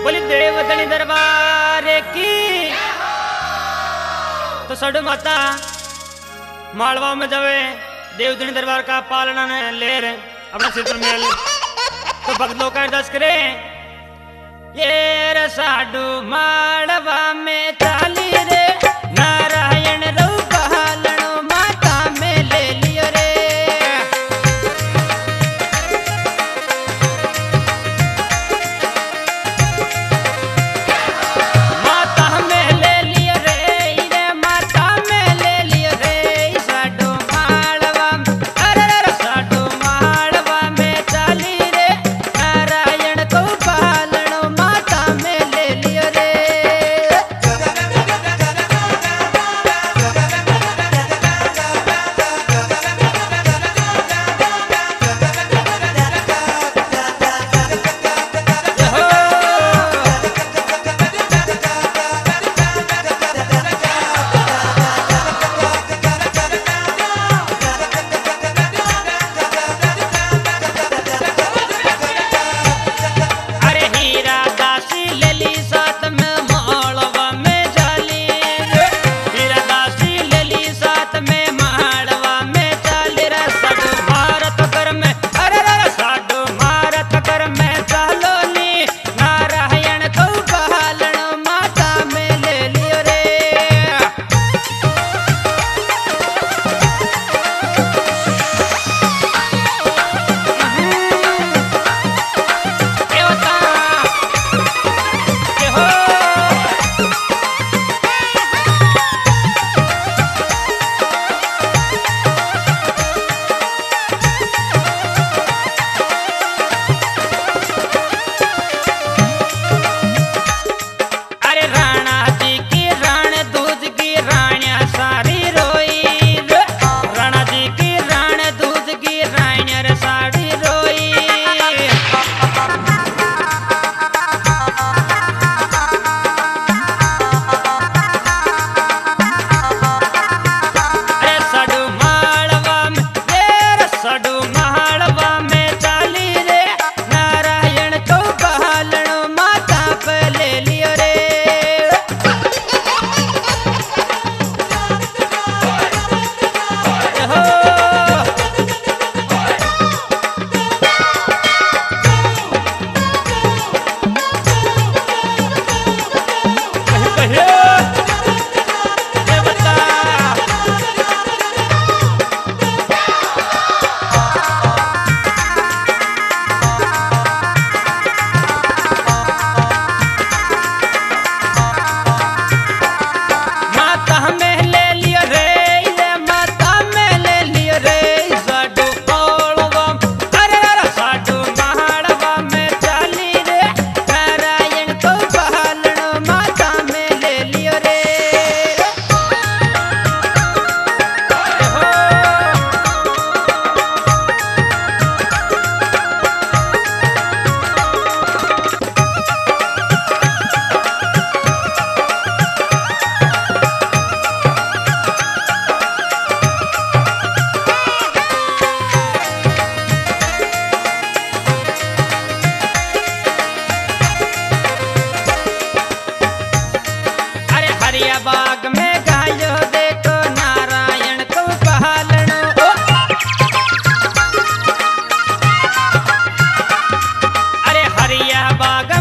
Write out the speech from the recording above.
बोली देवतनी दरबार की। तो सडू माता मालवा में जावे देवतनी दरबार का पालना ने ले रहे अपना सिर पर मेल। तो भक्त लोग का अरदास करे ये रे साडू मालवा में चाली रे नारायण रो पहालनो माता में ले लियो रे। माता में ले लियो रे रे माता में ले लियो रे साडू मालवा अरे रे साडू मालवा में चाली रे नारायण को पहालनो माता में ले लियो रे। अरे हीरा दासी ले ली साथ में मालवा में चाली रे। हीरा दासी ले ली साथ में मालवा में चाली रे साडू भारत कर में अरे रे साडू भारत कर में चालो नी नारायण को पहालनो माता में ले लियो रे। देवता के हो अरे राणा जी की राण दूज की राणिया सारी रोई रे। राणा जी की राण दूज की राणिया रे सारी रोई। अरे साडू मालवा में रे साडू मालवा में चाली रे नारायण को पहालनो माता पे ले लियो रे। हो कहियो देवता माता में ले लियो रे रे माता में ले लियो रे साडू मालवा अरे रे साडू मालवा में चाली रे नारायण को पहालनो माता में ले लियो रे। अरे हरिया बाग में गायो देखो नारायण को पहालनो। अरे हरिया बाग